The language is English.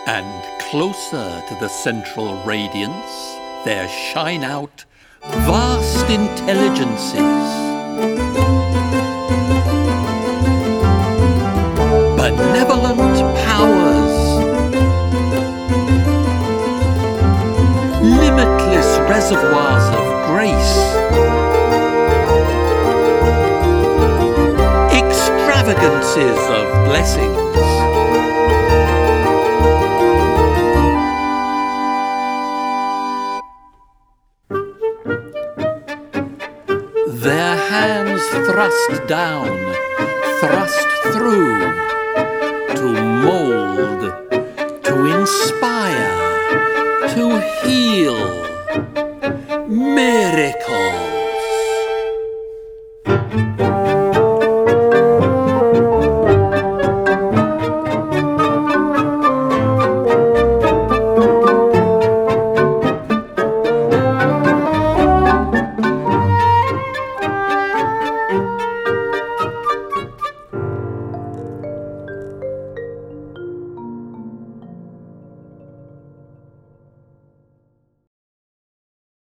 And closer to the central radiance, there shine out vast intelligences. Benevolent powers, limitless reservoirs of grace, extravagances of blessings. Their hands thrust down, thrust through, to mold, to inspire, to heal. Miracles.